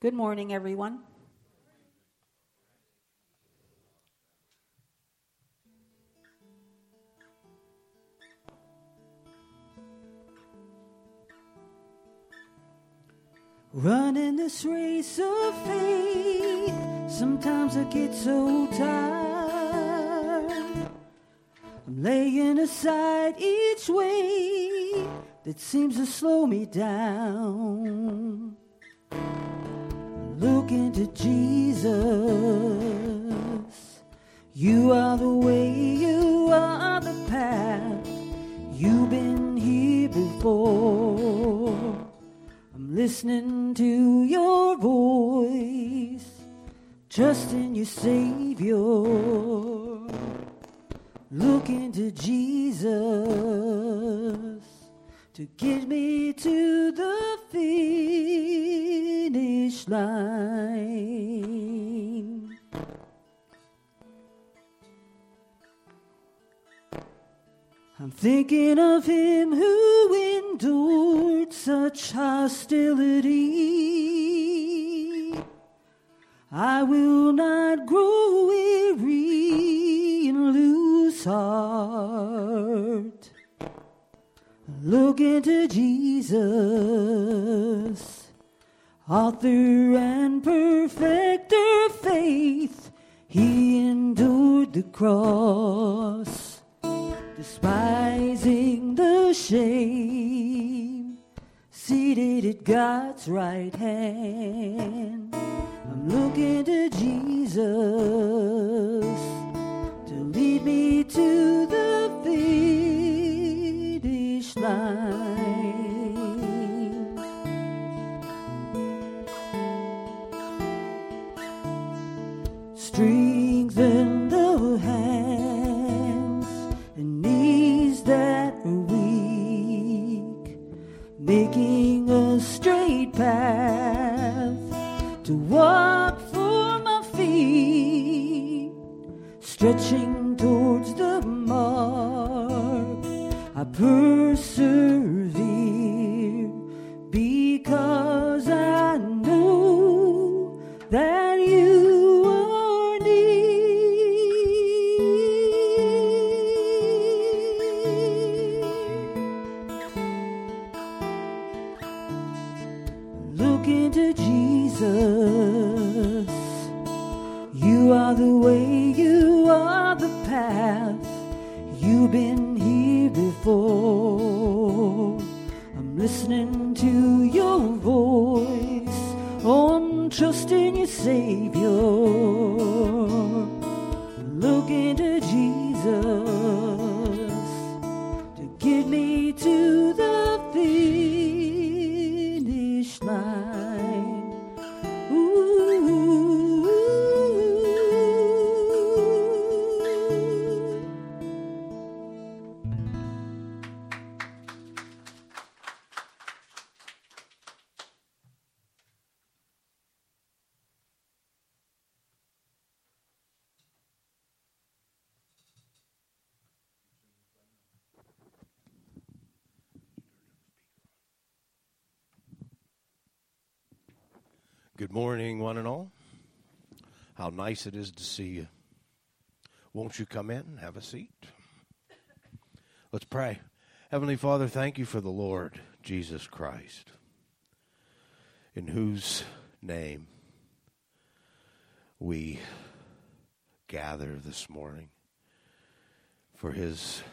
Good morning, everyone. Running this race of faith, sometimes I get so tired. I'm laying aside each weight that seems to slow me down. Look into Jesus. You are the way, you are the path. You've been here before. I'm listening to your voice, trusting your Savior. Look into Jesus to get me to the finish line. I'm thinking of him who endured such hostility. I will not grow weary and lose heart. Look into Jesus, author and perfecter faith. He endured the cross, despising the shame, seated at God's right hand. I'm looking to Jesus to lead me to the finish line. Strengthen the hands and knees that are weak, making a straight path to walk for my feet, stretching towards the mark. I persevere because I know that you are near. Look into Jesus. You are the way, you are the path. You've been here before. I'm listening to your voice. Oh, I'm trusting your Savior. Look into Jesus to get me to the finish line. Ooh. Good morning, one and all. How nice it is to see you. Won't you come in and have a seat? Let's pray. Heavenly Father, thank you for the Lord Jesus Christ, in whose name we gather this morning for his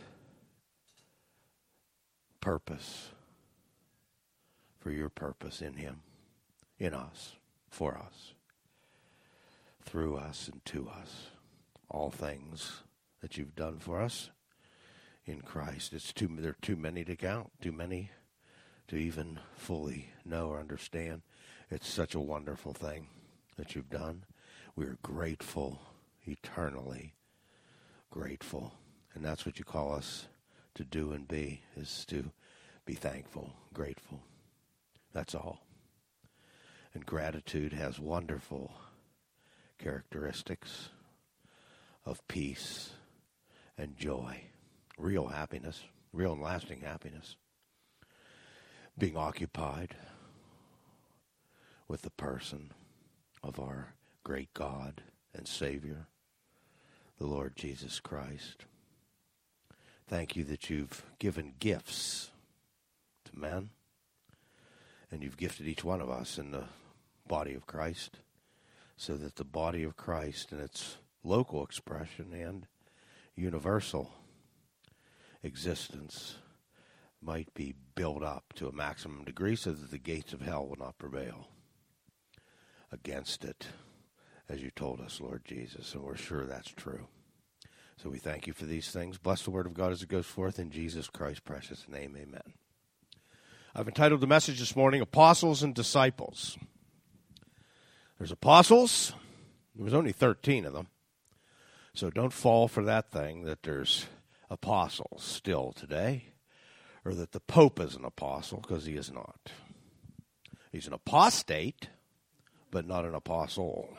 purpose, for your purpose in him, in us, for us, through us and to us. All things that you've done for us in Christ. There are too many to count, too many to even fully know or understand. It's such a wonderful thing that you've done. We're grateful, eternally grateful. And that's what you call us to do and be, is to be thankful, grateful. That's all. And gratitude has wonderful characteristics of peace and joy, real happiness, real and lasting happiness, being occupied with the person of our great God and Savior, the Lord Jesus Christ. Thank you that you've given gifts to men, and you've gifted each one of us in the body of Christ, so that the body of Christ in its local expression and universal existence might be built up to a maximum degree so that the gates of hell will not prevail against it, as you told us, Lord Jesus, and we're sure that's true. So we thank you for these things. Bless the word of God as it goes forth in Jesus Christ's precious name, amen. I've entitled the message this morning, Apostles and Disciples. There's apostles. There was only 13 of them. So don't fall for that thing that there's apostles still today, or that the Pope is an apostle, because he is not. He's an apostate, but not an apostle.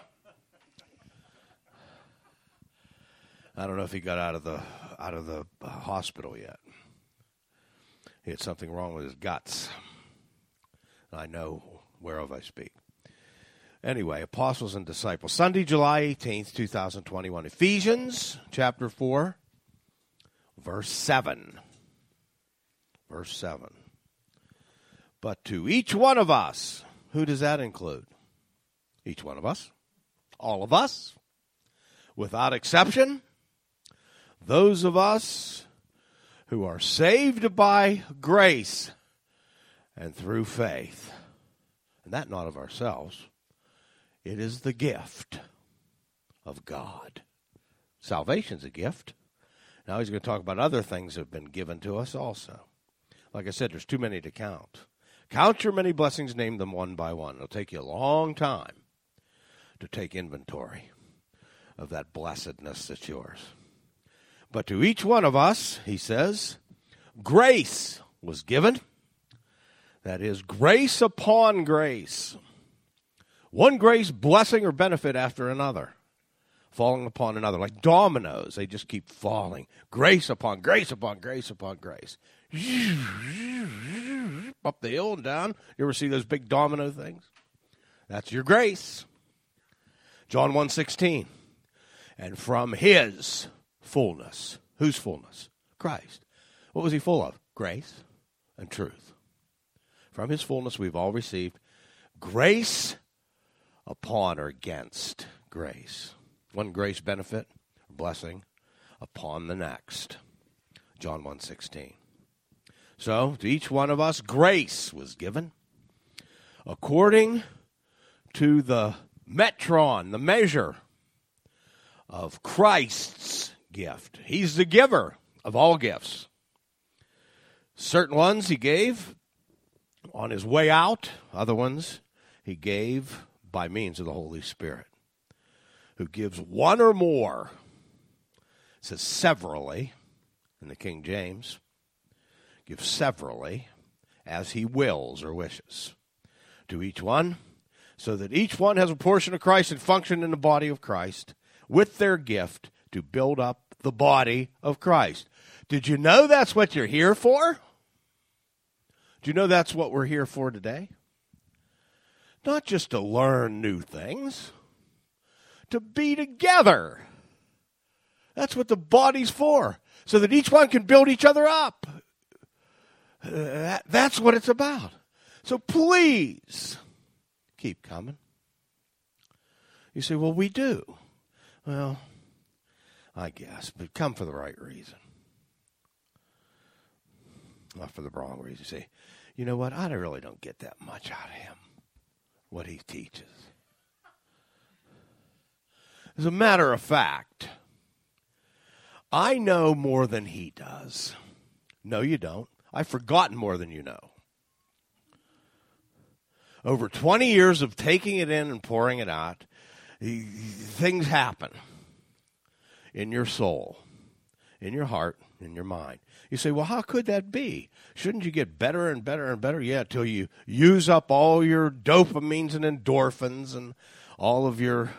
I don't know if he got out of the hospital yet. He had something wrong with his guts. I know whereof I speak. Anyway, apostles and disciples. Sunday, July 18th, 2021. Ephesians chapter 4, verse 7. Verse 7. But to each one of us, who does that include? Each one of us. All of us. Without exception. Those of us who are saved by grace and through faith. And that not of ourselves. It is the gift of God. Salvation's a gift. Now he's going to talk about other things that have been given to us also. Like I said, there's too many to count. Count your many blessings, name them one by one. It'll take you a long time to take inventory of that blessedness that's yours. But to each one of us, he says, grace was given. That is, grace upon grace. One grace, blessing, or benefit after another, falling upon another. Like dominoes, they just keep falling. Grace upon grace upon grace upon grace. Up the hill and down. You ever see those big domino things? That's your grace. John 1:16. And from his fullness. Whose fullness? Christ. What was he full of? Grace and truth. From his fullness we've all received grace upon or against grace. One grace benefit, blessing, upon the next. John 1:16. So, to each one of us, grace was given according to the metron, the measure of Christ's gift. He's the giver of all gifts. Certain ones he gave on his way out. Other ones he gave by means of the Holy Spirit, who gives one or more. It says severally in the King James. Gives severally as he wills or wishes to each one, so that each one has a portion of Christ and function in the body of Christ with their gift to build up the body of Christ. Did you know that's what you're here for? Do you know that's what we're here for today? Not just to learn new things, to be together. That's what the body's for, so that each one can build each other up. That's what it's about. So please, keep coming. You say, well, we do. Well, I guess, but come for the right reason. Not for the wrong reason. You say, you know what, I really don't get that much out of him, what he teaches. As a matter of fact, I know more than he does. No, you don't. I've forgotten more than you know. Over 20 years of taking it in and pouring it out, things happen in your soul, in your heart, in your mind. You say, well, how could that be? Shouldn't you get better and better and better? Yeah, till you use up all your dopamines and endorphins and all of your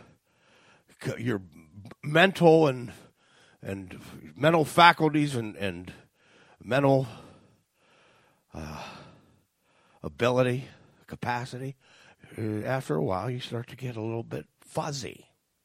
mental and mental faculties and mental ability, capacity. after a while, you start to get a little bit fuzzy.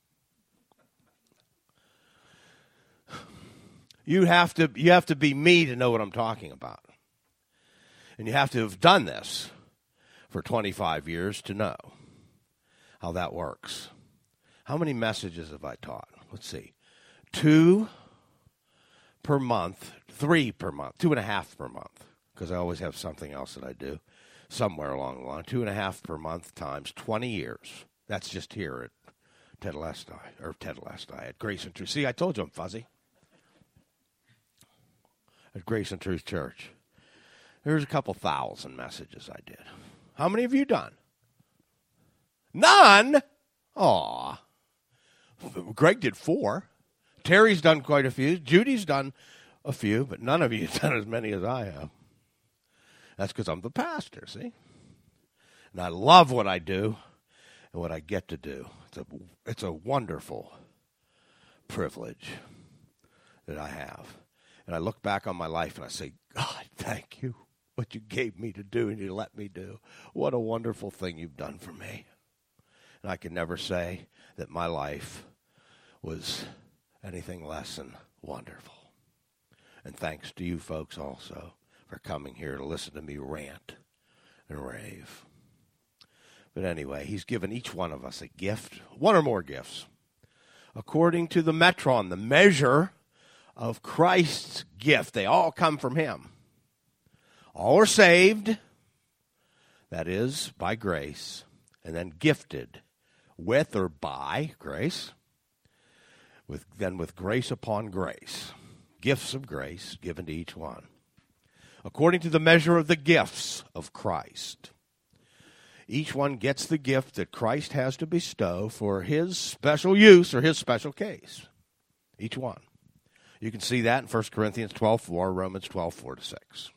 You have to be me to know what I'm talking about. And you have to have done this for 25 years to know how that works. How many messages have I taught? Let's see. 2 per month, 3 per month, 2.5 per month, because I always have something else that I do somewhere along the line. 2.5 per month times 20 years. That's just here at at Grace and Truth. See, I told you I'm fuzzy. At Grace and Truth Church. There's a couple thousand messages I did. How many have you done? None? Aw. Greg did 4. Terry's done quite a few. Judy's done a few, but none of you have done as many as I have. That's because I'm the pastor, see? And I love what I do and what I get to do. It's a wonderful privilege that I have. And I look back on my life and I say, God, thank you. What you gave me to do and you let me do. What a wonderful thing you've done for me. And I can never say that my life was anything less than wonderful. And thanks to you folks also for coming here to listen to me rant and rave. But anyway, he's given each one of us a gift, one or more gifts, according to the metron, the measure of Christ's gift. They all come from him. All are saved, that is, by grace, and then gifted with or by grace, with grace upon grace. Gifts of grace given to each one. According to the measure of the gifts of Christ. Each one gets the gift that Christ has to bestow for his special use or his special case. Each one. You can see that in 1 Corinthians 12:4, Romans 12:4-6.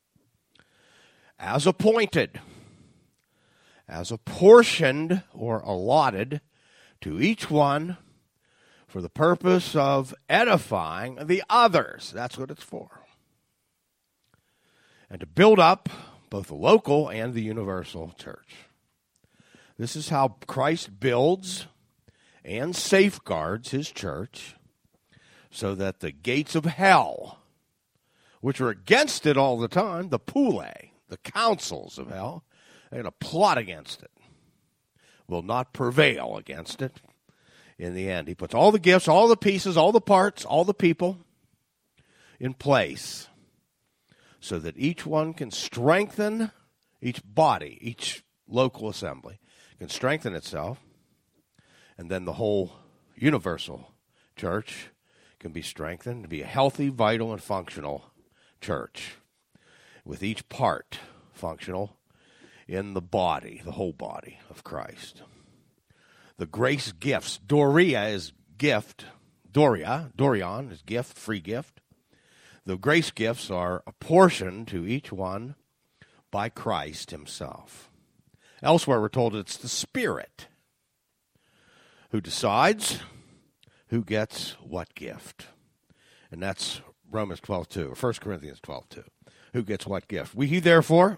As appointed, as apportioned or allotted to each one for the purpose of edifying the others. That's what it's for. And to build up both the local and the universal church. This is how Christ builds and safeguards his church so that the gates of hell, which are against it all the time, the pule, the councils of hell, they're going to plot against it, will not prevail against it in the end. He puts all the gifts, all the pieces, all the parts, all the people in place so that each one can strengthen, each body, each local assembly can strengthen itself, and then the whole universal church can be strengthened to be a healthy, vital, and functional church with each part functional in the body, the whole body of Christ. The grace gifts, Doria is gift, Dorion is gift, free gift. The grace gifts are apportioned to each one by Christ himself. Elsewhere we're told it's the Spirit who decides who gets what gift. And that's Romans 12:2, or 1 Corinthians 12:2. Who gets what gift? He, therefore,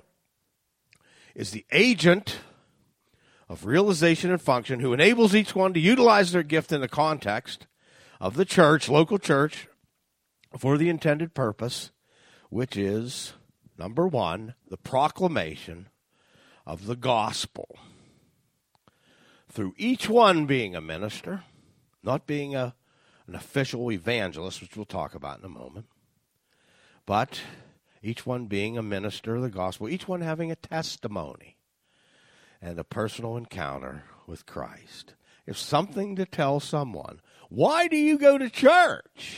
is the agent of realization and function who enables each one to utilize their gift in the context of the church, local church, for the intended purpose, which is, number one, the proclamation of the gospel. Through each one being a minister, not being an official evangelist, which we'll talk about in a moment, but each one being a minister of the gospel, each one having a testimony and a personal encounter with Christ. It's something to tell someone. Why do you go to church?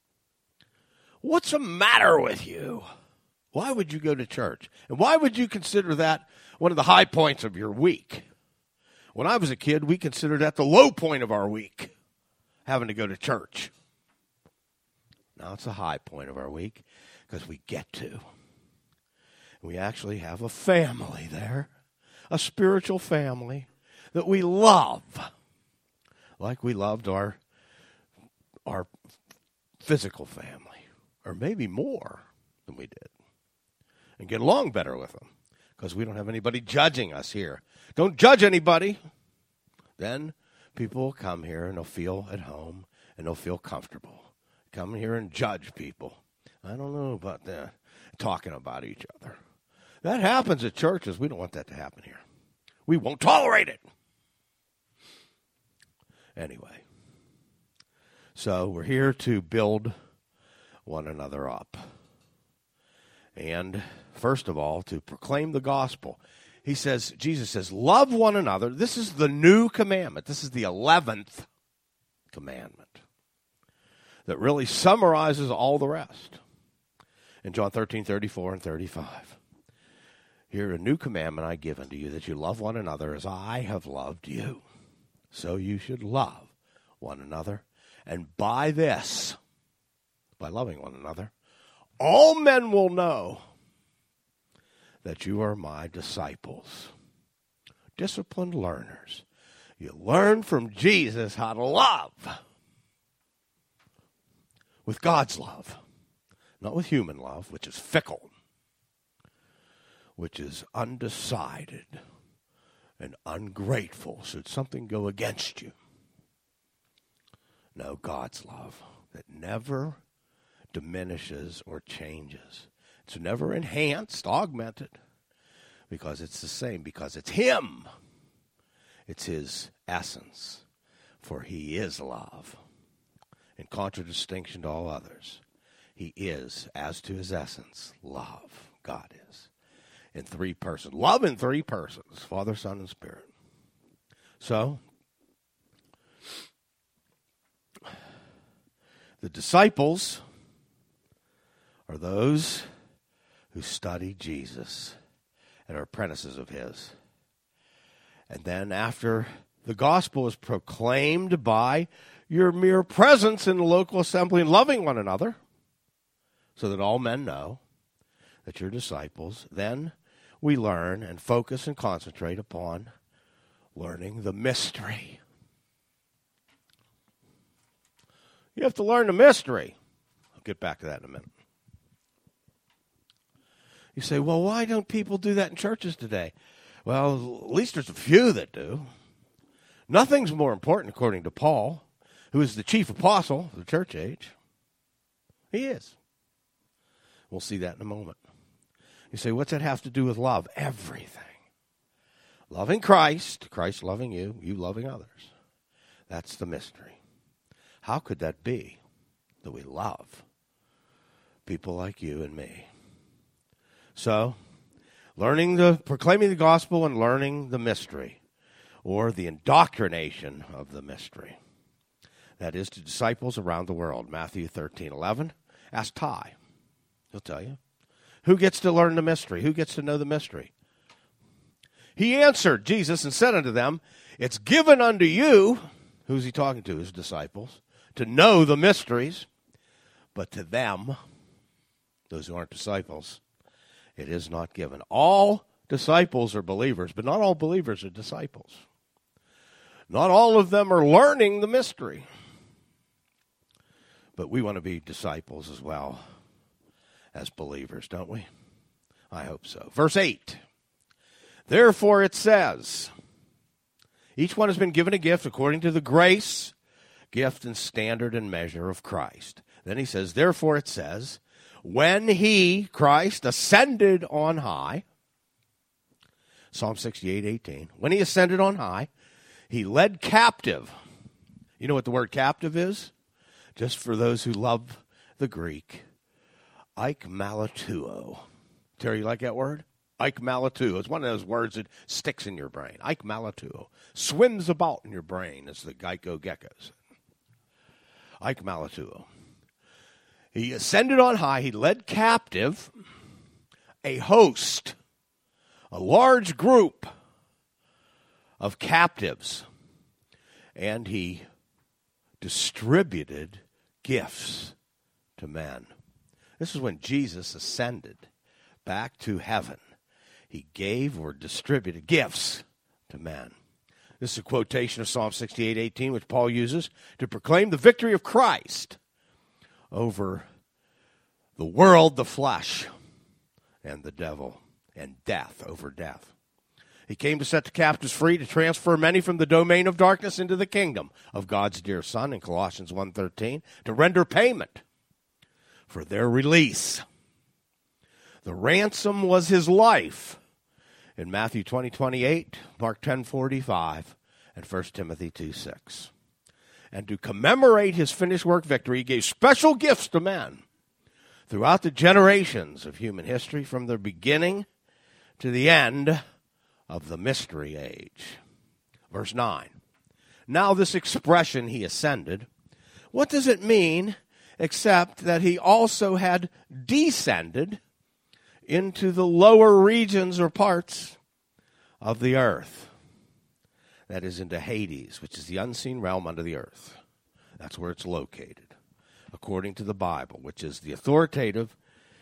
What's the matter with you? Why would you go to church? And why would you consider that one of the high points of your week? When I was a kid, we considered that the low point of our week, having to go to church. Now it's the high point of our week because we get to. We actually have a family there, a spiritual family that we love, like we loved our physical family, or maybe more than we did, and get along better with them because we don't have anybody judging us here. Don't judge anybody. Then people will come here and they'll feel at home and they'll feel comfortable. Come here and judge people. I don't know about that. Talking about each other. That happens at churches. We don't want that to happen here. We won't tolerate it. Anyway, so we're here to build one another up. And first of all, to proclaim the gospel. Jesus says, love one another. This is the new commandment. This is the 11th commandment that really summarizes all the rest. In John 13:34 and 35. Here, a new commandment I give unto you, that you love one another as I have loved you. So you should love one another. And by this, by loving one another, all men will know that you are my disciples, disciplined learners. You learn from Jesus how to love with God's love. Not with human love, which is fickle, which is undecided and ungrateful should something go against you. No, God's love that never diminishes or changes. It's never enhanced, augmented, because it's the same, because it's Him. It's His essence, for He is love. In contradistinction to all others, He is, as to His essence, love. God is. In three persons. Love in three persons. Father, Son, and Spirit. So, the disciples are those who study Jesus and are apprentices of His. And then after the gospel is proclaimed by your mere presence in the local assembly and loving one another, so that all men know that you're disciples, then we learn and focus and concentrate upon learning the mystery. You have to learn the mystery. I'll get back to that in a minute. You say, well, why don't people do that in churches today? Well, at least there's a few that do. Nothing's more important, according to Paul, who is the chief apostle of the church age. He is. We'll see that in a moment. You say, what's that have to do with love? Everything. Loving Christ, Christ loving you, you loving others. That's the mystery. How could that be that we love people like you and me? So, proclaiming the gospel and learning the mystery, or the indoctrination of the mystery. That is to disciples around the world. Matthew 13:11. Ask Ty. He'll tell you. Who gets to learn the mystery? Who gets to know the mystery? He answered, Jesus, and said unto them, it's given unto you, who's he talking to? His disciples, to know the mysteries, but to them, those who aren't disciples, it is not given. All disciples are believers, but not all believers are disciples. Not all of them are learning the mystery. But we want to be disciples as well as believers, don't we? I hope so. Verse 8. Therefore it says, each one has been given a gift according to the grace, gift and standard and measure of Christ. Then he says, therefore it says, when he, Christ, ascended on high, Psalm 68:18, when he ascended on high, he led captive. You know what the word captive is? Just for those who love the Greek, aikmalatuo. Terry, you like that word? Aikmalatuo. It's one of those words that sticks in your brain. Aikmalatuo. Swims about in your brain, as the Geico geckos. Aikmalatuo. He ascended on high. He led captive a host, a large group of captives, and he distributed gifts to men. This is when Jesus ascended back to heaven. He gave or distributed gifts to men. This is a quotation of Psalm 68:18, which Paul uses to proclaim the victory of Christ over the world, the flesh, and the devil. and death over death. He came to set the captives free, to transfer many from the domain of darkness into the kingdom of God's dear Son in Colossians 1:13, to render payment for their release. The ransom was his life in Matthew 20:28, Mark 10:45, and 1 Timothy 2:6. And to commemorate his finished work victory, he gave special gifts to men throughout the generations of human history, from the beginning to the end of the mystery age. Verse 9. Now this expression, he ascended, what does it mean except that he also had descended into the lower regions or parts of the earth? That is, into Hades, which is the unseen realm under the earth. That's where it's located, according to the Bible, which is the authoritative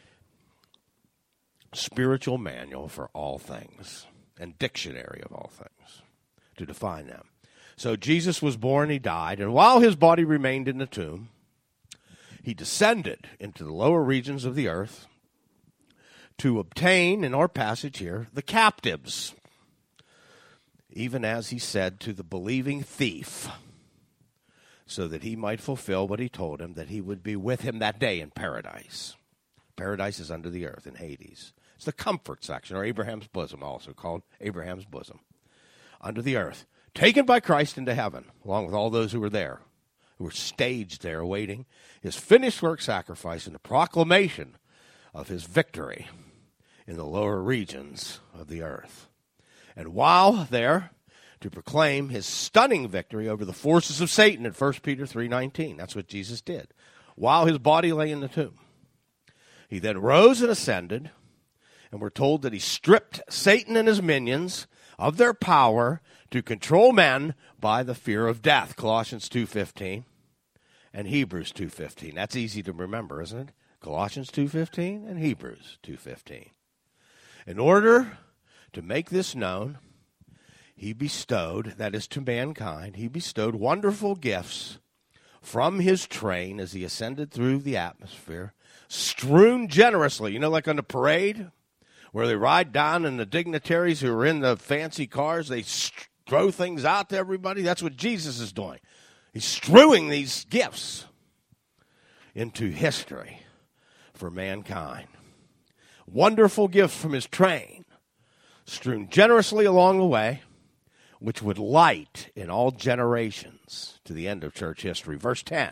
spiritual manual for all things and dictionary of all things to define them. So Jesus was born, he died, and while his body remained in the tomb, he descended into the lower regions of the earth to obtain, in our passage here, the captives, even as he said to the believing thief, so that he might fulfill what he told him, that he would be with him that day in paradise. Paradise is under the earth in Hades. It's the comfort section, or Abraham's bosom, also called Abraham's bosom, under the earth, taken by Christ into heaven, along with all those who were there, who were staged there awaiting his finished work sacrifice and the proclamation of his victory in the lower regions of the earth. And while there, to proclaim his stunning victory over the forces of Satan in 1 Peter 3:19. That's what Jesus did, while his body lay in the tomb. He then rose and ascended, and we're told that he stripped Satan and his minions of their power to control men by the fear of death, Colossians 2:15 and Hebrews 2:15. That's easy to remember, isn't it? Colossians 2:15 and Hebrews 2:15. In order to make this known, he bestowed, that is to mankind, he bestowed wonderful gifts from his train as he ascended through the atmosphere, strewn generously, like on the parade, where they ride down and the dignitaries who are in the fancy cars, they throw things out to everybody. That's what Jesus is doing. He's strewing these gifts into history for mankind. Wonderful gifts from his train, strewn generously along the way, which would light in all generations to the end of church history. Verse 10.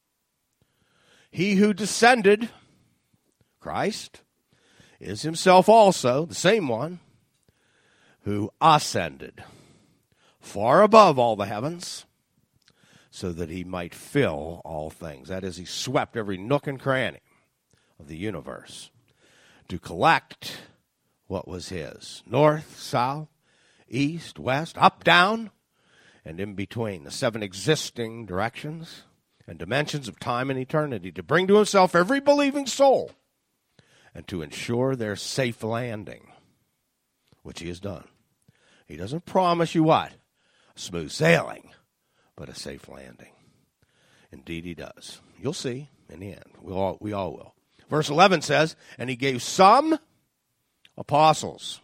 He who descended, Christ, is himself also, the same one, who ascended far above all the heavens, so that he might fill all things. That is, he swept every nook and cranny of the universe to collect what was his. North, south, east, west, up, down, and in between, the 7 existing directions and dimensions of time and eternity, to bring to himself every believing soul and to ensure their safe landing, which he has done. He doesn't promise you what? Smooth sailing, but a safe landing. Indeed he does. You'll see in the end. We all will. Verse 11 says, and he gave some apostles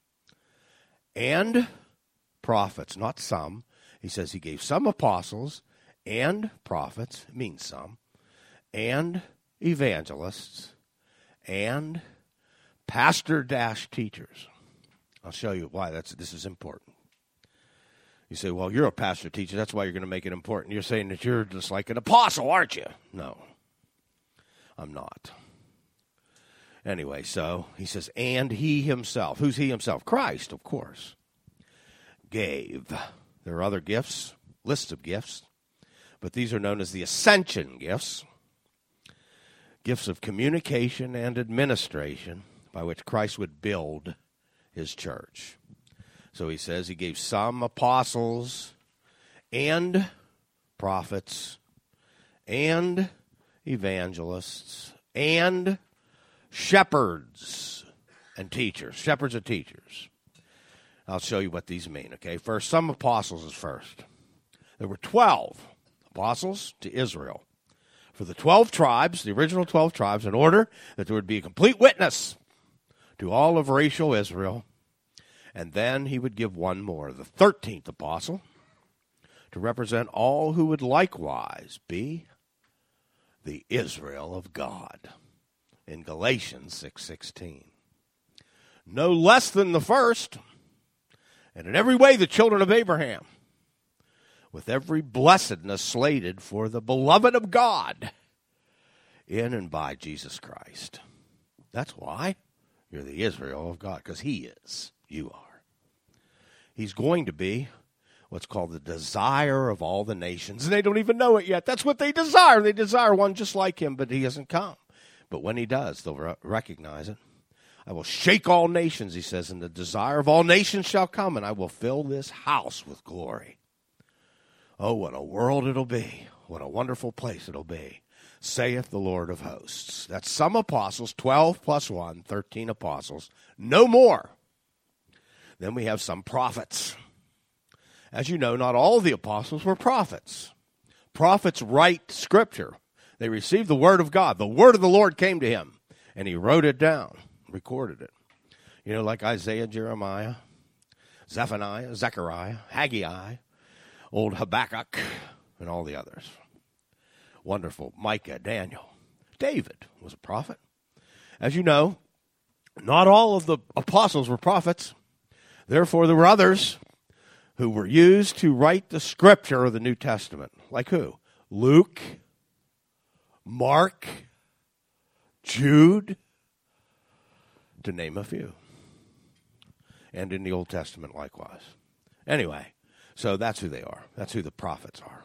and prophets, not some. He says he gave some apostles and prophets, it means some, and evangelists, and pastor-teachers. I'll show you why this is important. You say, well, you're a pastor teacher, that's why you're going to make it important. You're saying that you're just like an apostle, aren't you? No, I'm not. Anyway, so he says, and he himself. Who's he himself? Christ, of course. Gave. There are other gifts, lists of gifts, but these are known as the ascension gifts. Gifts of communication and administration by which Christ would build his church. So he says he gave some apostles and prophets and evangelists and shepherds and teachers. Shepherds and teachers. I'll show you what these mean, okay? First, some apostles is first. There were 12 apostles to Israel. For the 12 tribes, the original 12 tribes, in order that there would be a complete witness to all of racial Israel. And then he would give one more, the 13th apostle, to represent all who would likewise be the Israel of God in Galatians 6:16. No less than the first, and in every way the children of Abraham, with every blessedness slated for the beloved of God in and by Jesus Christ. That's why you're the Israel of God, because he is. You are. He's going to be what's called the desire of all the nations, and they don't even know it yet. That's what they desire. They desire one just like him, but he hasn't come. But when he does, they'll recognize it. I will shake all nations, he says, and the desire of all nations shall come, and I will fill this house with glory. Oh, what a world it'll be. What a wonderful place it'll be, saith the Lord of hosts. That's some apostles, 12 plus 1, 13 apostles, no more. Then we have some prophets. As you know, not all the apostles were prophets. Prophets write Scripture. They received the word of God. The word of the Lord came to him, and he wrote it down, recorded it. You know, like Isaiah, Jeremiah, Zephaniah, Zechariah, Haggai, old Habakkuk, and all the others. Wonderful. Micah, Daniel. David was a prophet. As you know, not all of the apostles were prophets. Therefore, there were others who were used to write the Scripture of the New Testament. Like who? Luke, Mark, Jude, to name a few. And in the Old Testament likewise. Anyway, so that's who they are. That's who the prophets are.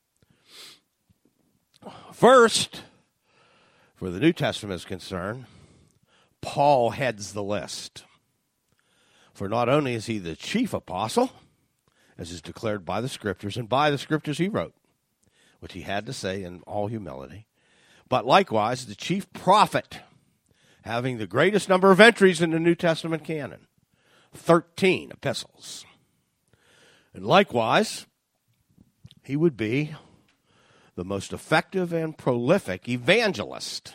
First, for the New Testament is concerned, Paul heads the list. For not only is he the chief apostle, as is declared by the Scriptures, and by the Scriptures he wrote, which he had to say in all humility, but likewise the chief prophet, having the greatest number of entries in the New Testament canon, 13 epistles. And likewise, he would be the most effective and prolific evangelist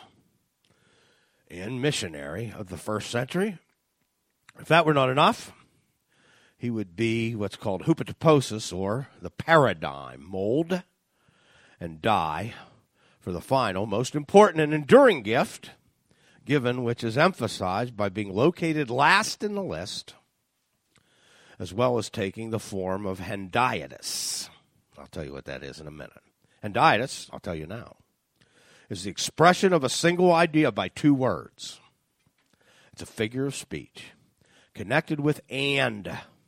and missionary of the first century. If that were not enough, he would be what's called hupotyposis, or the paradigm, mold and die for the final, most important and enduring gift given, which is emphasized by being located last in the list, as well as taking the form of hendiadys. I'll tell you what that is in a minute. Hendiadys, I'll tell you now, is the expression of a single idea by two words. It's a figure of speech connected with and.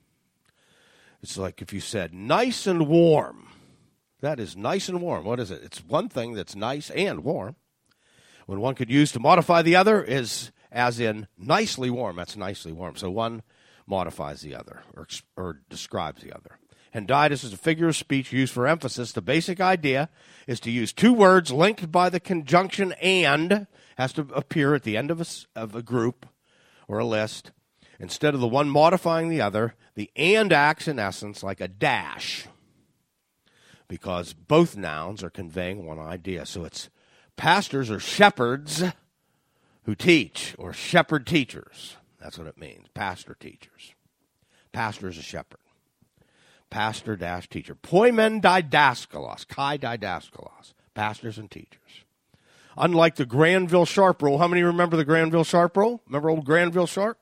It's like if you said nice and warm. That is nice and warm. What is it? It's one thing that's nice and warm. When one could use to modify the other is as in nicely warm. That's nicely warm. So one modifies the other or describes the other. Hendiadys is a figure of speech used for emphasis. The basic idea is to use two words linked by the conjunction and, has to appear at the end of a group or a list. Instead of the one modifying the other, the and acts in essence like a dash, because both nouns are conveying one idea. So it's pastors or shepherds who teach, or shepherd teachers. That's what it means, pastor teachers. Pastor is a shepherd. Pastor dash teacher. Poimen didaskalos, kai didaskalos, pastors and teachers. Unlike the Granville Sharp rule, how many remember the Granville Sharp rule? Remember old Granville Sharp?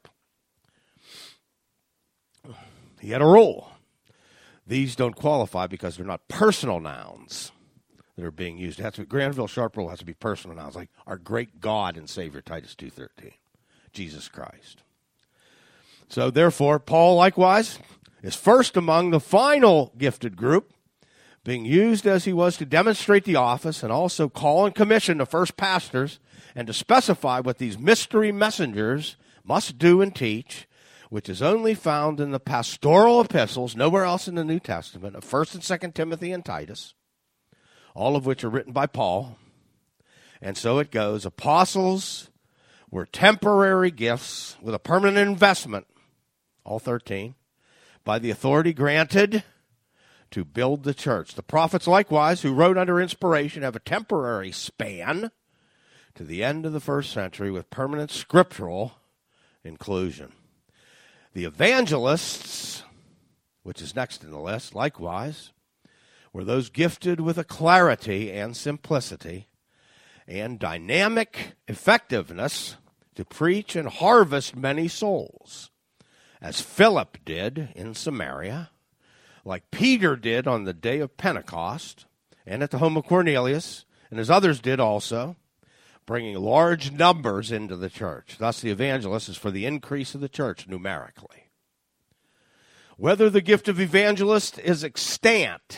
He had a rule. These don't qualify because they're not personal nouns that are being used. It has to be, Granville Sharp rule has to be personal nouns, like our great God and Savior, Titus 2:13, Jesus Christ. So therefore, Paul likewise is first among the final gifted group, being used as he was to demonstrate the office and also call and commission the first pastors and to specify what these mystery messengers must do and teach, which is only found in the pastoral epistles, nowhere else in the New Testament, of 1st and 2nd Timothy and Titus, all of which are written by Paul. And so it goes. Apostles were temporary gifts with a permanent investment, all 13, by the authority granted to build the church. The prophets likewise, who wrote under inspiration, have a temporary span to the end of the first century with permanent scriptural inclusion. The evangelists, which is next in the list, likewise, were those gifted with a clarity and simplicity and dynamic effectiveness to preach and harvest many souls, as Philip did in Samaria, like Peter did on the day of Pentecost, and at the home of Cornelius, and as others did also, bringing large numbers into the church. Thus, the evangelist is for the increase of the church numerically. Whether the gift of evangelist is extant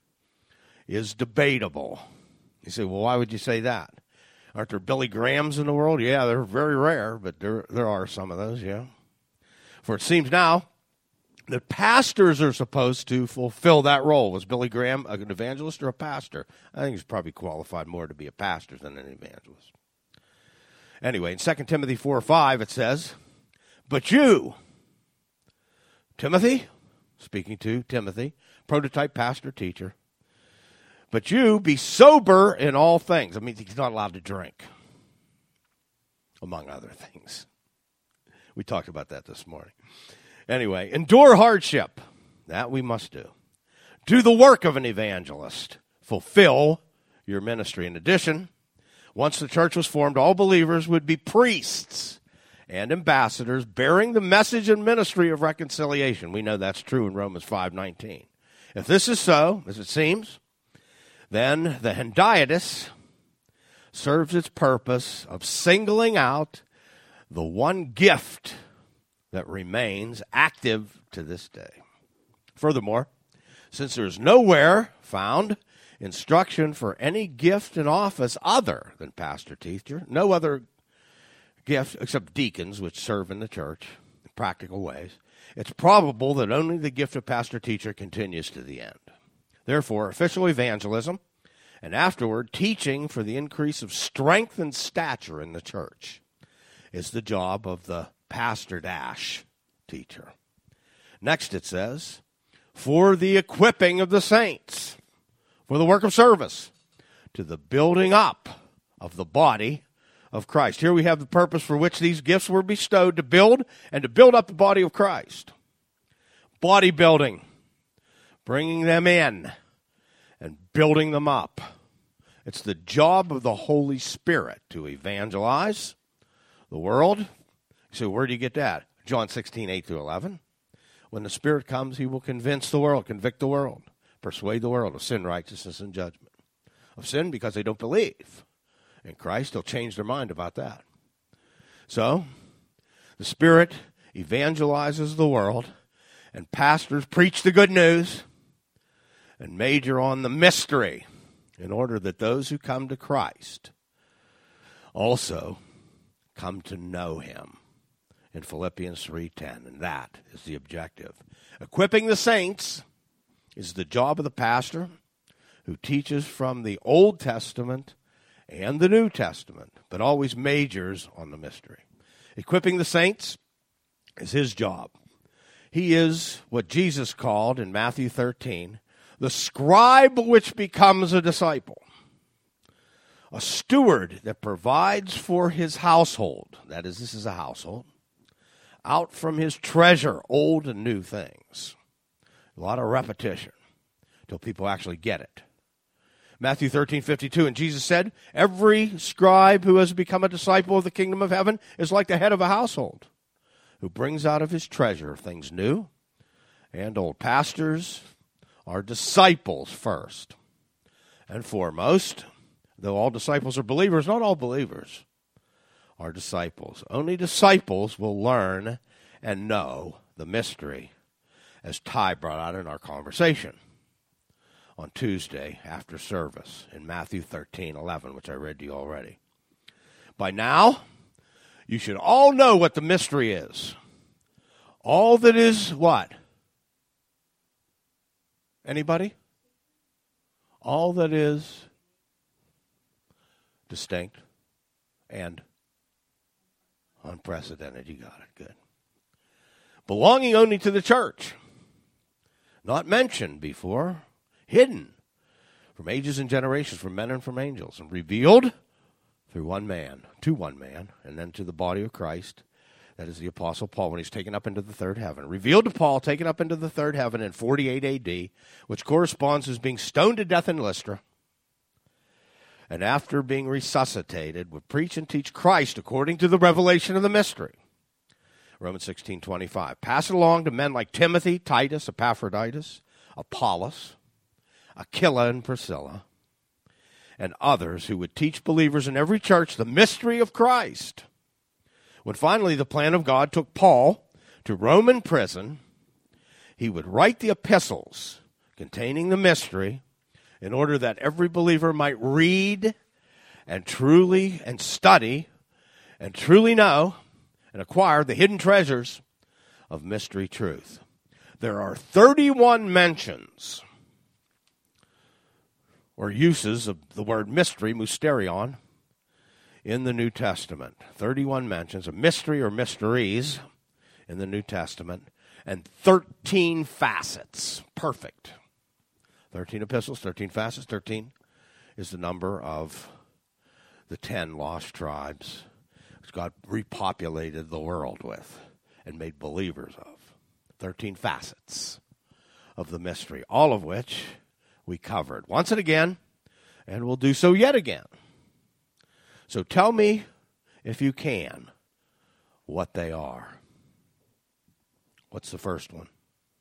is debatable. You say, well, why would you say that? Aren't there Billy Grahams in the world? Yeah, they're very rare, but there are some of those, yeah. For it seems now that pastors are supposed to fulfill that role. Was Billy Graham an evangelist or a pastor? I think he's probably qualified more to be a pastor than an evangelist. Anyway, in 2 Timothy 4:5, it says, but you, Timothy, speaking to Timothy, prototype pastor, teacher, but you be sober in all things. I mean, he's not allowed to drink, among other things. We talked about that this morning. Anyway, endure hardship. That we must do. Do the work of an evangelist. Fulfill your ministry. In addition, once the church was formed, all believers would be priests and ambassadors bearing the message and ministry of reconciliation. We know that's true in Romans 5:19. If this is so, as it seems, then the Hendiadys serves its purpose of singling out the one gift that remains active to this day. Furthermore, since there is nowhere found instruction for any gift and office other than pastor, teacher, no other gift except deacons, which serve in the church in practical ways, it's probable that only the gift of pastor, teacher continues to the end. Therefore, official evangelism and afterward teaching for the increase of strength and stature in the church is the job of the pastor-teacher. Next it says, for the equipping of the saints, for the work of service, to the building up of the body of Christ. Here we have the purpose for which these gifts were bestowed, to build and to build up the body of Christ. Bodybuilding, bringing them in and building them up. It's the job of the Holy Spirit to evangelize the world. You say, where do you get that? John 16:8-11. When the Spirit comes, he will convince the world, convict the world, persuade the world of sin, righteousness, and judgment. Of sin because they don't believe in Christ. He'll change their mind about that. So, the Spirit evangelizes the world, and pastors preach the good news and major on the mystery in order that those who come to Christ also come to know him in Philippians 3:10, and that is the objective. Equipping the saints is the job of the pastor who teaches from the Old Testament and the New Testament, but always majors on the mystery. Equipping the saints is his job. He is what Jesus called in Matthew 13, the scribe which becomes a disciple. A steward that provides for his household, that is, this is a household, out from his treasure, old and new things. A lot of repetition till people actually get it. Matthew 13:52, and Jesus said, every scribe who has become a disciple of the kingdom of heaven is like the head of a household, who brings out of his treasure things new and old. Pastors are disciples first and foremost. Though all disciples are believers, not all believers are disciples. Only disciples will learn and know the mystery, as Ty brought out in our conversation on Tuesday after service in Matthew 13:11, which I read to you already. By now, you should all know what the mystery is. All that is what? Anybody? All that is distinct and unprecedented. You got it. Good. Belonging only to the church. Not mentioned before. Hidden from ages and generations, from men and from angels. And revealed through one man, to one man, and then to the body of Christ, That is the Apostle Paul when he's taken up into the third heaven. Revealed to Paul, taken up into the third heaven in 48 A.D., which corresponds as being stoned to death in Lystra. And after being resuscitated, would preach and teach Christ according to the revelation of the mystery. Romans 16:25. Pass it along to men like Timothy, Titus, Epaphroditus, Apollos, Aquila and Priscilla, and others who would teach believers in every church the mystery of Christ. When finally the plan of God took Paul to Roman prison, he would write the epistles containing the mystery in order that every believer might read and study and truly know and acquire the hidden treasures of mystery truth. There are 31 mentions or uses of the word mystery, mysterion, in the New Testament. 31 mentions of mystery or mysteries in the New Testament, and 13 facets. Perfect. 13 epistles, 13 facets. 13 is the number of the 10 lost tribes which God repopulated the world with and made believers of. 13 facets of the mystery, all of which we covered once and again, and we'll do so yet again. So tell me, if you can, what they are. What's the first one?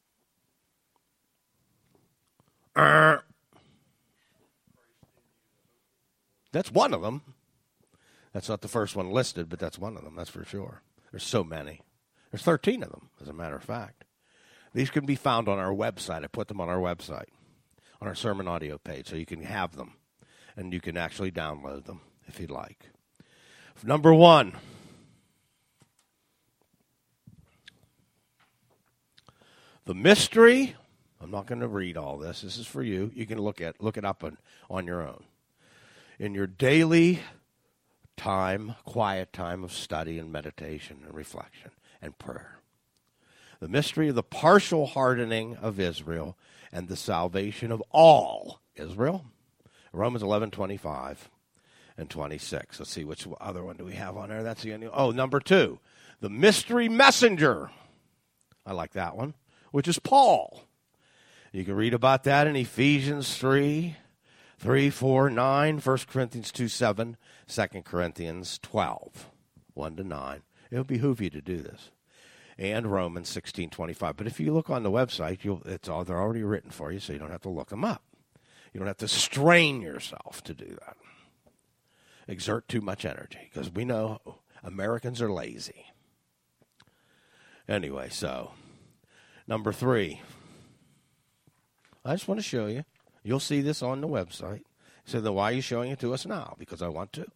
That's one of them. That's not the first one listed, but that's one of them, that's for sure. There's so many. There's 13 of them, as a matter of fact. These can be found on our website. I put them on our website, on our sermon audio page, so you can have them, and you can actually download them if you'd like. Number 1. The mystery. I'm not going to read all this. This is for you. You can look it up on your own. In your daily time, quiet time of study and meditation and reflection and prayer. The mystery of the partial hardening of Israel and the salvation of all Israel. Romans 11:25 and 26. Let's see, which other one do we have on there? That's the only. Oh, number 2. The mystery messenger. I like that one, which is Paul. You can read about that in Ephesians 3, 4, 9, 1 Corinthians 2, 7, 2 Corinthians 12, 1 to 9. It would behoove you to do this. And Romans 16:25. But if you look on the website, they're already written for you, so you don't have to look them up. You don't have to strain yourself to do that. Exert too much energy, because we know Americans are lazy. Anyway, so number 3. I just want to show you. You'll see this on the website. So then why are you showing it to us now? Because I want to.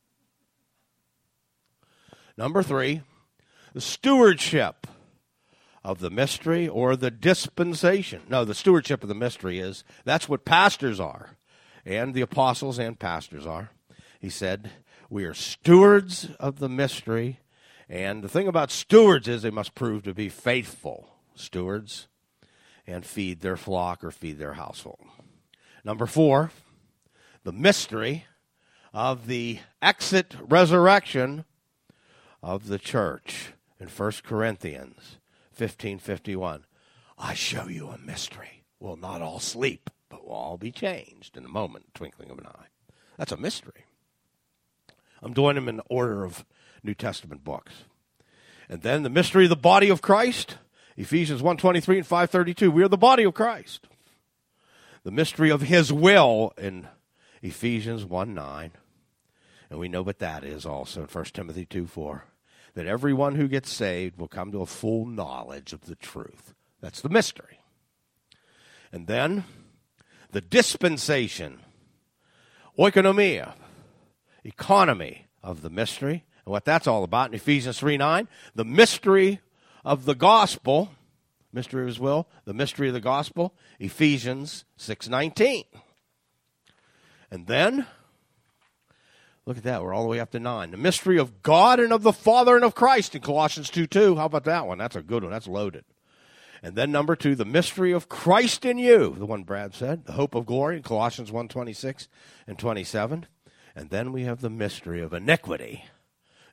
Number 3, the stewardship of the mystery or the dispensation. No, the stewardship of the mystery that's what pastors are, and the apostles and pastors are. He said, we are stewards of the mystery, and the thing about stewards is they must prove to be faithful stewards and feed their flock or feed their household. Number 4, the mystery of the exit resurrection of the church in 1 Corinthians 15:51. I show you a mystery. We'll not all sleep, but we'll all be changed in a moment, twinkling of an eye. That's a mystery. I'm doing them in order of New Testament books. And then the mystery of the body of Christ, Ephesians 1:23 and 5:32. We are the body of Christ. The mystery of his will in Ephesians 1:9. And we know what that is also in 1 Timothy 2:4. That everyone who gets saved will come to a full knowledge of the truth. That's the mystery. And then the dispensation, oikonomia, economy of the mystery. And what that's all about in Ephesians 3:9. The mystery of the gospel, mystery of his will, the mystery of the gospel, Ephesians 6:19. And then, look at that, we're all the way up to 9. The mystery of God and of the Father and of Christ in Colossians 2:2. How about that one? That's a good one. That's loaded. And then number 2, the mystery of Christ in you, the one Brad said, the hope of glory in Colossians 1:26 and 27. And then we have the mystery of iniquity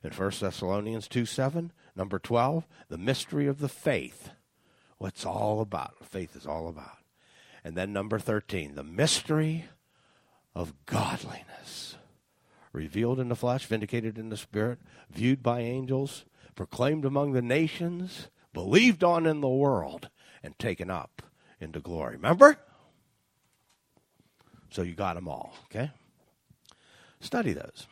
In 1 Thessalonians 2:7, number 12, the mystery of the faith. What's all about. Faith is all about. And then number 13, the mystery of godliness. Revealed in the flesh, vindicated in the spirit, viewed by angels, proclaimed among the nations, believed on in the world, and taken up into glory. Remember? So you got them all, okay? Study those.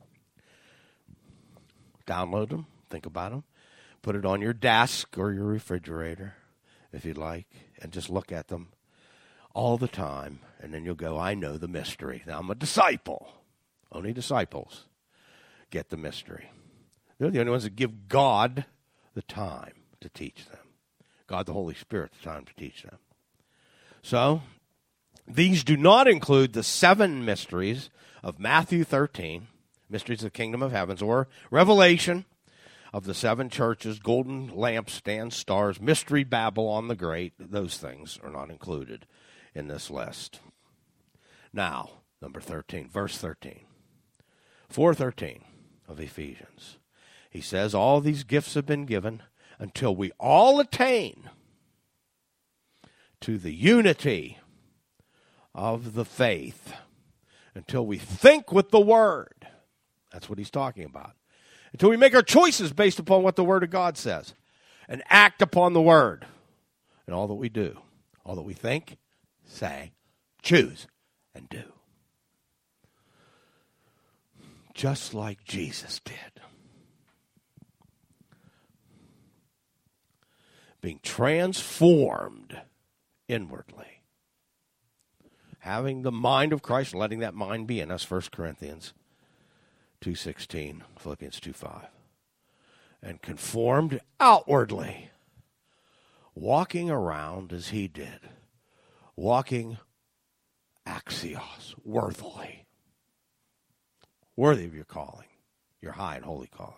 Download them, think about them, put it on your desk or your refrigerator, if you'd like, and just look at them all the time, and then you'll go, I know the mystery. Now, I'm a disciple. Only disciples get the mystery. They're the only ones that give God the time to teach them. God, the Holy Spirit, the time to teach them. So, these do not include the 7 mysteries of Matthew 13, mysteries of the kingdom of heavens, or Revelation of the 7 churches, golden lampstands, stars, mystery Babylon the Great. Those things are not included in this list. Now, number 13, verse 13. 4:13 of Ephesians. He says, all these gifts have been given until we all attain to the unity of the faith, until we think with the Word. That's what he's talking about. Until we make our choices based upon what the Word of God says and act upon the Word in all that we do, all that we think, say, choose, and do. Just like Jesus did. Being transformed inwardly. Having the mind of Christ, letting that mind be in us, 1 Corinthians 2:16, Philippians 2:5. And conformed outwardly. Walking around as he did. Walking axios, worthily. Worthy of your calling, your high and holy calling.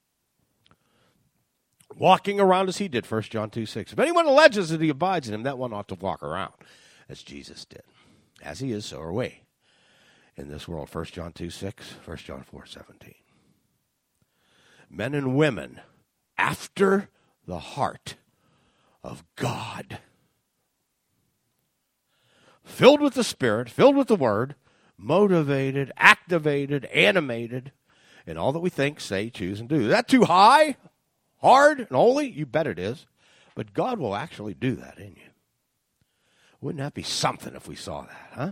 Walking around as he did, 1 John 2:6. If anyone alleges that he abides in him, that one ought to walk around as Jesus did. As he is, so are we in this world. 1 John 2:6, 1 John 4:17. Men and women after the heart of God. Filled with the Spirit, filled with the Word, motivated, activated, animated in all that we think, say, choose, and do. Is that too high, hard, and holy? You bet it is. But God will actually do that in you. Wouldn't that be something if we saw that, huh?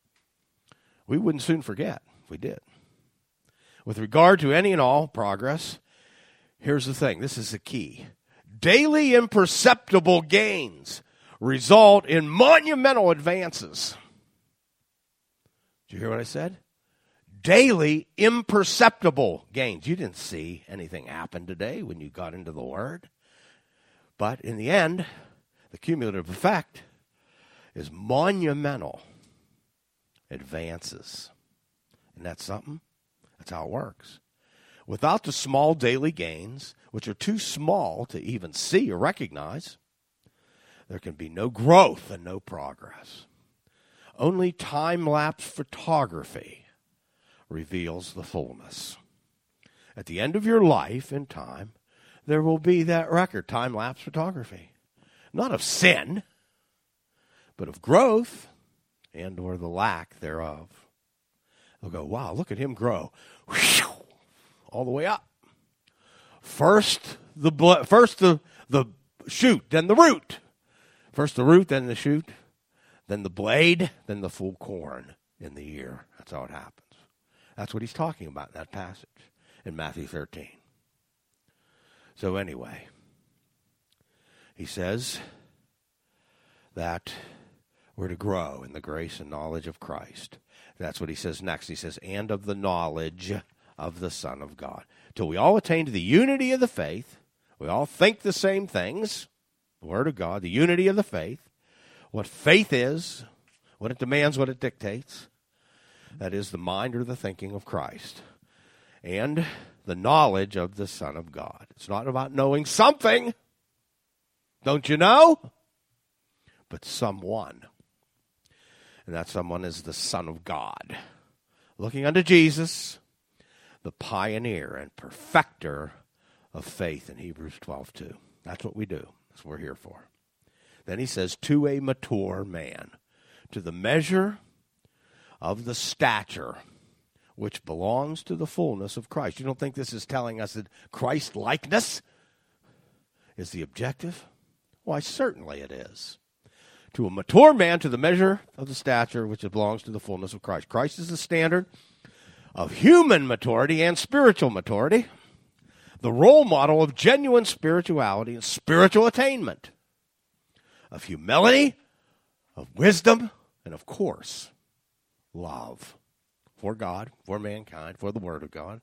We wouldn't soon forget if we did. With regard to any and all progress, here's the thing. This is the key. Daily imperceptible gains result in monumental advances. Did you hear what I said? Daily imperceptible gains. You didn't see anything happen today when you got into the Word. But in the end, the cumulative effect is monumental advances. And that's something? That's how it works. Without the small daily gains, which are too small to even see or recognize, there can be no growth and no progress. Only time-lapse photography reveals the fullness. At the end of your life in time, there will be that record, time-lapse photography. Not of sin, but of growth and or the lack thereof. They'll go, wow, look at him grow. Whew, all the way up. First the shoot, then the root. First the root, then the shoot, then the blade, then the full corn in the ear. That's how it happens. That's what he's talking about in that passage in Matthew 13. So anyway, he says that we're to grow in the grace and knowledge of Christ. That's what he says next. He says, and of the knowledge of the Son of God. Till we all attain to the unity of the faith. We all think the same things. The Word of God, the unity of the faith. What faith is, what it demands, what it dictates. That is the mind or the thinking of Christ. And the knowledge of the Son of God. It's not about knowing something. Don't you know? But someone. And that someone is the Son of God. Looking unto Jesus, the pioneer and perfecter of faith in Hebrews 12:2. That's what we do. That's what we're here for. Then he says, to a mature man, to the measure of the stature which belongs to the fullness of Christ. You don't think this is telling us that Christ-likeness is the objective? Why, certainly it is. To a mature man, to the measure of the stature which belongs to the fullness of Christ. Christ is the standard of human maturity and spiritual maturity, the role model of genuine spirituality and spiritual attainment, of humility, of wisdom, and of course, love for God, for mankind, for the Word of God,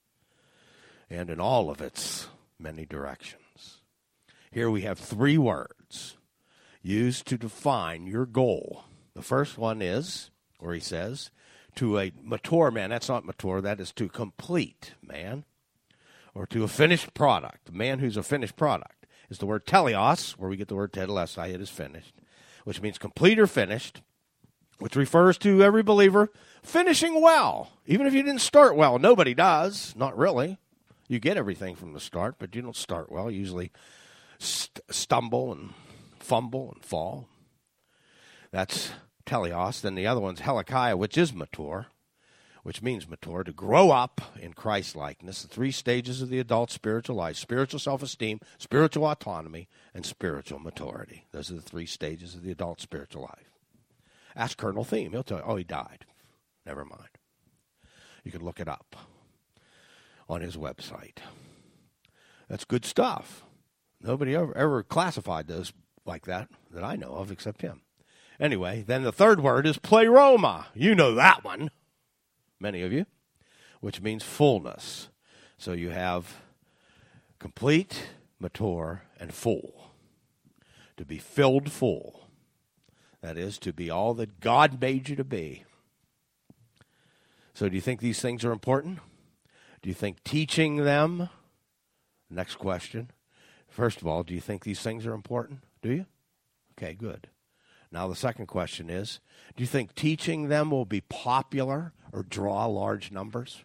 and in all of its many directions. Here we have three words used to define your goal. The first one is, where he says, to a mature man. That's not mature, that is to complete man, or to a finished product. A man who's a finished product is the word teleos, where we get the word tetelestai, it is finished, which means complete or finished, which refers to every believer finishing well. Even if you didn't start well, nobody does, not really. You get everything from the start, but you don't start well. You usually stumble and fumble and fall. That's teleos. Then the other one's helikia, which is mature, which means mature, to grow up in Christ-likeness, the three stages of the adult spiritual life: spiritual self-esteem, spiritual autonomy, and spiritual maturity. Those are the three stages of the adult spiritual life. Ask Colonel Thiem. He'll tell you, oh, he died. Never mind. You can look it up on his website. That's good stuff. Nobody ever classified those like that I know of except him. Anyway, then the third word is pleroma. You know that one, many of you, which means fullness. So you have complete, mature, and full. To be filled full. That is, to be all that God made you to be. So do you think these things are important? Do you think teaching them? Next question. First of all, do you think these things are important? Do you? Okay, good. Now the second question is, do you think teaching them will be popular or draw large numbers?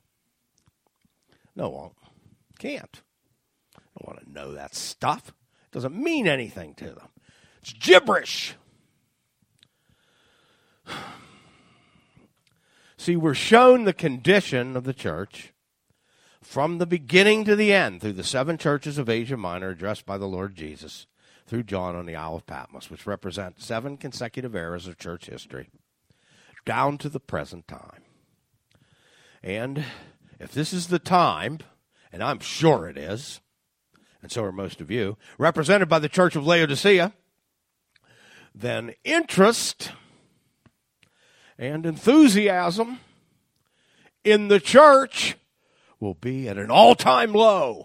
No, it won't. Can't. I don't want to know that stuff. It doesn't mean anything to them. It's gibberish. See, we're shown the condition of the church from the beginning to the end through the 7 churches of Asia Minor addressed by the Lord Jesus through John on the Isle of Patmos, which represent 7 consecutive eras of church history, down to the present time. And if this is the time, and I'm sure it is, and so are most of you, represented by the Church of Laodicea, then interest and enthusiasm in the church will be at an all-time low.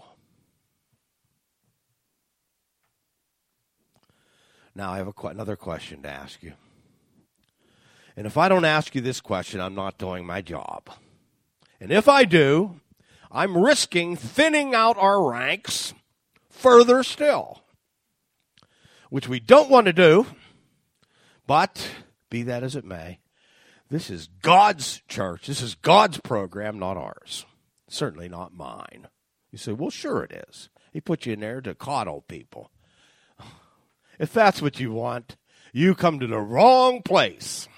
Now I have another question to ask you. And if I don't ask you this question, I'm not doing my job. And if I do, I'm risking thinning out our ranks further still, which we don't want to do, but be that as it may, this is God's church. This is God's program, not ours. Certainly not mine. You say, well, sure it is. He put you in there to coddle people. If that's what you want, you come to the wrong place.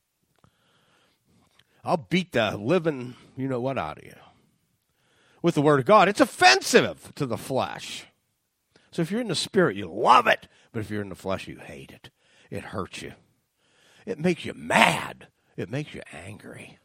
I'll beat the living you-know-what out of you. With the Word of God, it's offensive to the flesh. So if you're in the Spirit, you love it. But if you're in the flesh, you hate it. It hurts you. It makes you mad. It makes you angry.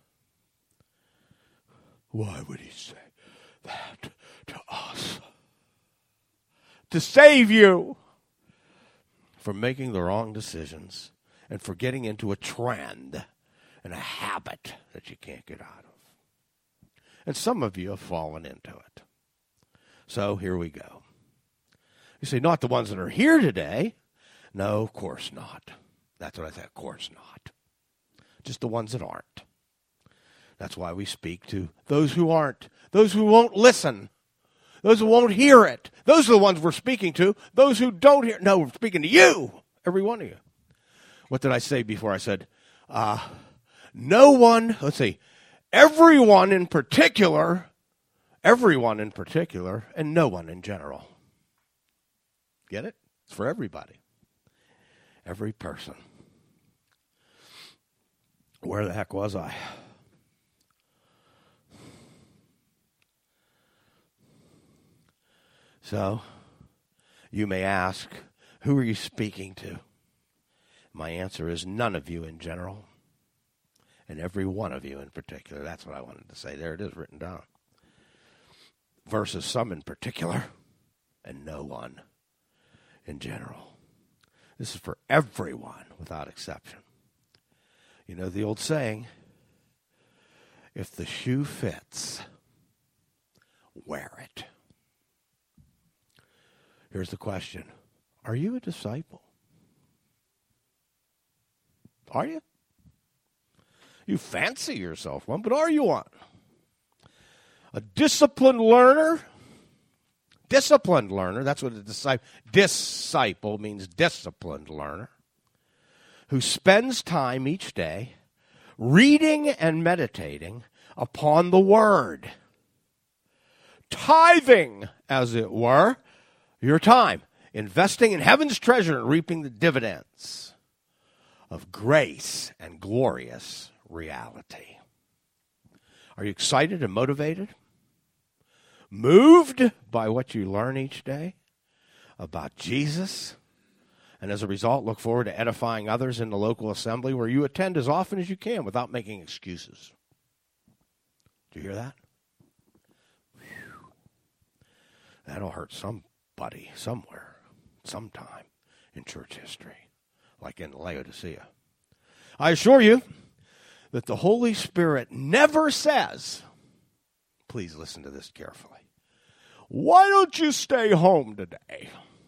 Why would he say that to us? To save you from making the wrong decisions and for getting into a trend and a habit that you can't get out of. And some of you have fallen into it. So here we go. You say, not the ones that are here today. No, of course not. That's what I said, of course not. Just the ones that aren't. That's why we speak to those who aren't, those who won't listen, those who won't hear it. Those are the ones we're speaking to. Those who don't hear, no, we're speaking to you, every one of you. What did I say before? I said, no one, let's see, everyone in particular everyone in particular and no one in general. Get it? It's for everybody. Every person. Where the heck was I? So, you may ask, who are you speaking to? My answer is none of you in general, and every one of you in particular. That's what I wanted to say. There it is written down. Versus some in particular, and no one in general. This is for everyone without exception. You know the old saying, if the shoe fits, wear it. Here's the question. Are you a disciple? Are you? You fancy yourself one, but are you one? A disciplined learner? Disciplined learner, that's what a disciple means, disciplined learner, who spends time each day reading and meditating upon the Word. Tithing, as it were, your time, investing in heaven's treasure and reaping the dividends of grace and glorious reality. Are you excited and motivated? Moved by what you learn each day about Jesus? And as a result, look forward to edifying others in the local assembly where you attend as often as you can without making excuses. Do you hear that? Whew. That'll hurt somebody somewhere, sometime in church history, like in Laodicea. I assure you that the Holy Spirit never says, please listen to this carefully, why don't you stay home today?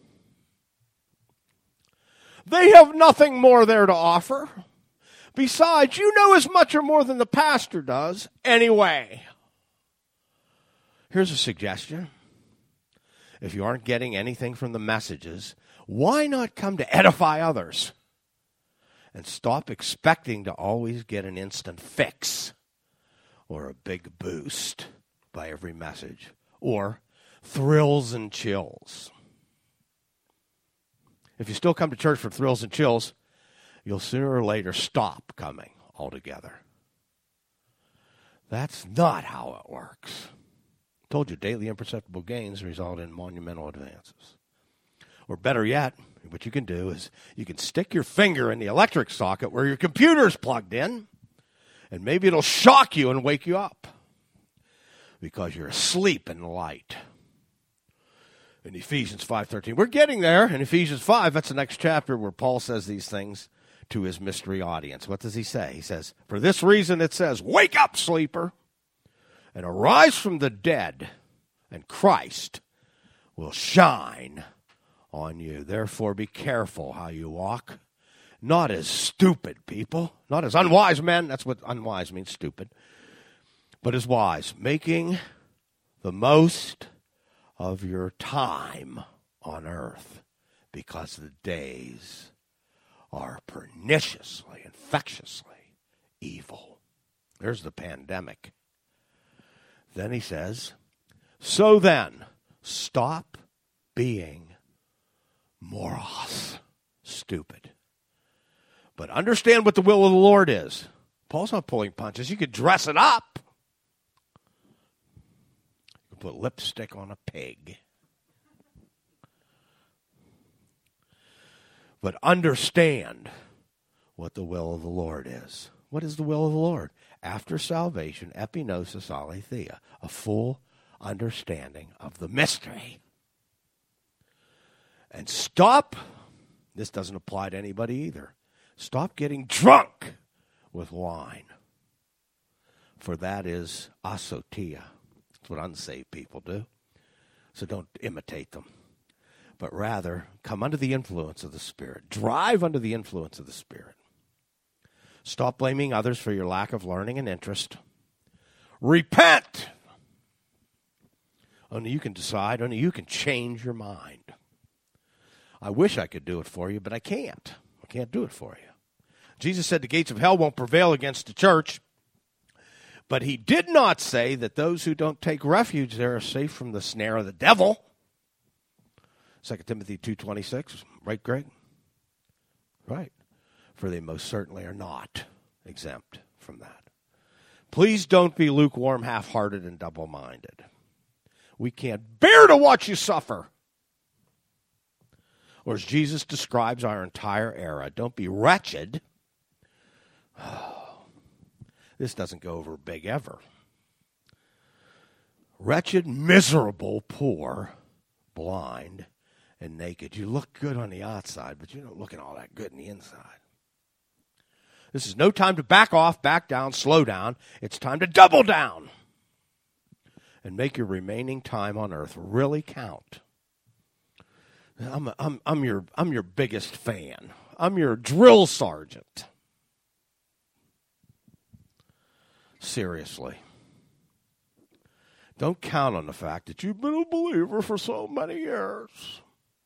They have nothing more there to offer. Besides, you know as much or more than the pastor does anyway. Here's a suggestion. If you aren't getting anything from the messages, why not come to edify others? And stop expecting to always get an instant fix or a big boost by every message or thrills and chills. If you still come to church for thrills and chills, you'll sooner or later stop coming altogether. That's not how it works. I told you, daily imperceptible gains result in monumental advances. Or better yet, what you can do is you can stick your finger in the electric socket where your computer's plugged in, and maybe it'll shock you and wake you up because you're asleep in the light. In Ephesians 5:13. We're getting there. In Ephesians 5, that's the next chapter where Paul says these things to his mystery audience. What does he say? He says, for this reason it says, wake up, sleeper, and arise from the dead, and Christ will shine on you. Therefore be careful how you walk, not as stupid people, not as unwise men, that's what unwise means, stupid, but as wise, making the most of your time on earth, because the days are perniciously, infectiously evil. There's the pandemic. Then he says, so then, stop being moros, stupid. But understand what the will of the Lord is. Paul's not pulling punches. You could dress it up. Put lipstick on a pig. But understand what the will of the Lord is. What is the will of the Lord? After salvation, epignosis aletheia, a full understanding of the mystery. And stop, this doesn't apply to anybody either, stop getting drunk with wine. For that is asotia. That's what unsaved people do. So don't imitate them. But rather, come under the influence of the Spirit. Drive under the influence of the Spirit. Stop blaming others for your lack of learning and interest. Repent! Only you can decide. Only you can change your mind. I wish I could do it for you, but I can't. I can't do it for you. Jesus said the gates of hell won't prevail against the church. But he did not say that those who don't take refuge there are safe from the snare of the devil. 2 Timothy 2:26, right, Greg? Right. For they most certainly are not exempt from that. Please don't be lukewarm, half-hearted, and double-minded. We can't bear to watch you suffer. Or as Jesus describes our entire era, don't be wretched. This doesn't go over big ever. Wretched, miserable, poor, blind, and naked. You look good on the outside, but you're not looking all that good on the inside. This is no time to back off, back down, slow down. It's time to double down and make your remaining time on earth really count. I'm your biggest fan. I'm your drill sergeant. Seriously. Don't count on the fact that you've been a believer for so many years.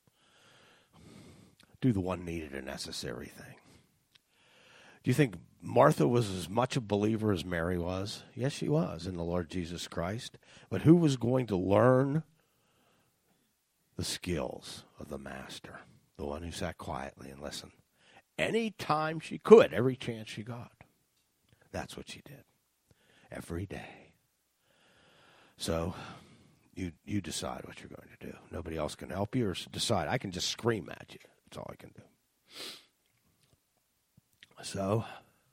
Do the one needed and necessary thing. Do you think Martha was as much a believer as Mary was? Yes, she was in the Lord Jesus Christ. But who was going to learn the skills of the master? The one who sat quietly and listened. Any time she could, every chance she got. That's what she did. Every day. So, you decide what you're going to do. Nobody else can help you or decide. I can just scream at you. That's all I can do. So,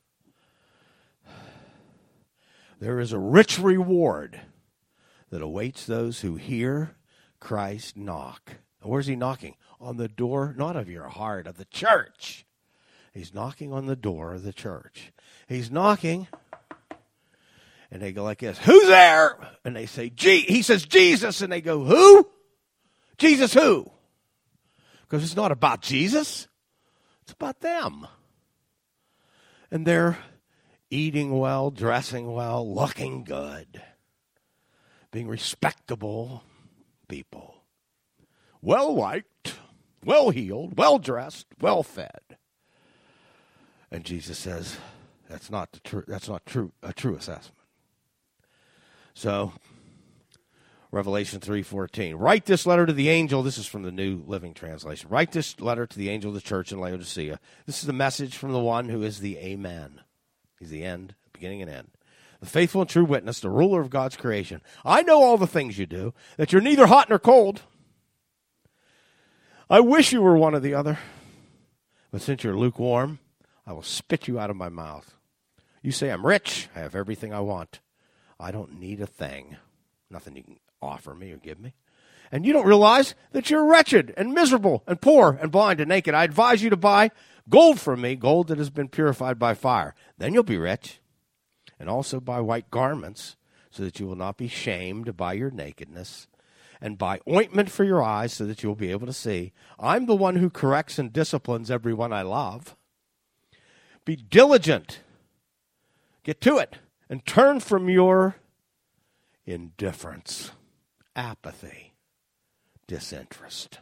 there is a rich reward that awaits those who hear Christ knock. And where's he knocking? On the door, not of your heart, of the church. He's knocking on the door of the church. He's knocking, and they go like this, "Who's there?" And they say, he says, "Jesus." And they go, "Who? Jesus who?" Because it's not about Jesus. It's about them. And they're eating well, dressing well, looking good, being respectable people, well-liked, well-heeled, well-dressed, well-fed. And Jesus says, that's not a true assessment. So, Revelation 3:14. Write this letter to the angel. This is from the New Living Translation. Write this letter to the angel of the church in Laodicea. This is the message from the one who is the Amen. He's the end, beginning and end. The faithful and true witness, the ruler of God's creation. I know all the things you do, that you're neither hot nor cold. I wish you were one or the other. But since you're lukewarm, I will spit you out of my mouth. You say, I'm rich. I have everything I want. I don't need a thing. Nothing you can offer me or give me. And you don't realize that you're wretched and miserable and poor and blind and naked. I advise you to buy gold from me, gold that has been purified by fire. Then you'll be rich. And also buy white garments so that you will not be shamed by your nakedness. And buy ointment for your eyes so that you will be able to see. I'm the one who corrects and disciplines everyone I love. Be diligent. Get to it. And turn from your indifference, apathy, disinterest.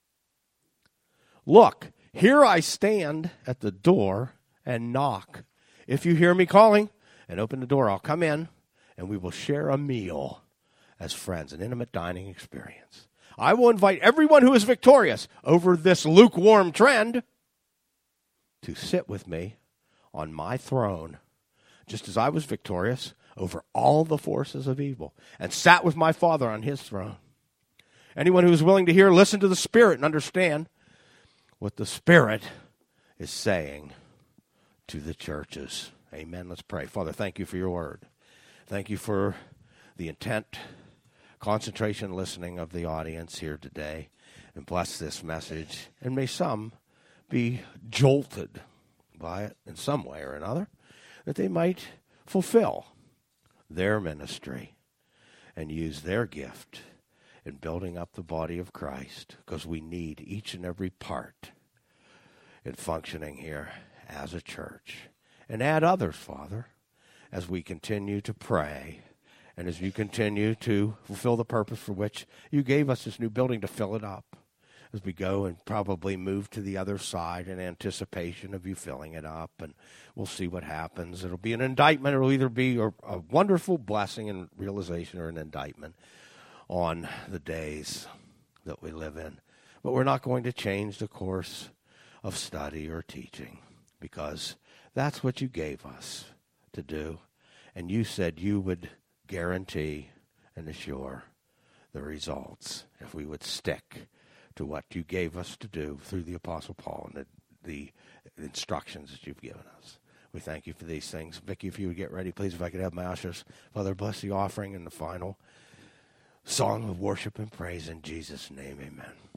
Look, here I stand at the door and knock. If you hear me calling and open the door, I'll come in and we will share a meal as friends, an intimate dining experience. I will invite everyone who is victorious over this lukewarm trend to sit with me on my throne, just as I was victorious over all the forces of evil and sat with my Father on his throne. Anyone who is willing to hear, listen to the Spirit and understand what the Spirit is saying to the churches. Amen. Let's pray. Father, thank you for your word. Thank you for the intent, concentration, listening of the audience here today. And bless this message. And may some be jolted by it in some way or another, that they might fulfill their ministry and use their gift in building up the body of Christ, because we need each and every part in functioning here as a church. And add others, Father, as we continue to pray and as you continue to fulfill the purpose for which you gave us this new building to fill it up. as we go and probably move to the other side in anticipation of you filling it up, and we'll see what happens. It'll be an indictment. It'll either be a wonderful blessing and realization or an indictment on the days that we live in. But we're not going to change the course of study or teaching, because that's what you gave us to do. And you said you would guarantee and assure the results if we would stick to what you gave us to do through the Apostle Paul and the instructions that you've given us. We thank you for these things. Vicki, if you would get ready, please, if I could have my ushers. Father, bless the offering and the final song of worship and praise in Jesus' name, amen.